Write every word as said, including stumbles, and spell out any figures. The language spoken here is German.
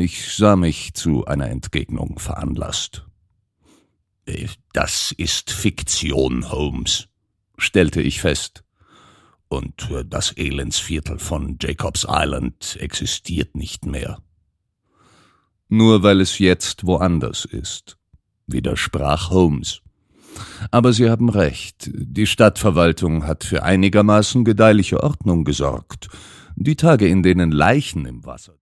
Ich sah mich zu einer Entgegnung veranlasst. »Das ist Fiktion, Holmes«, stellte ich fest. »Und das Elendsviertel von Jacobs Island existiert nicht mehr.« »Nur weil es jetzt woanders ist«, widersprach Holmes. »Aber Sie haben recht, die Stadtverwaltung hat für einigermaßen gedeihliche Ordnung gesorgt. Die Tage, in denen Leichen im Wasser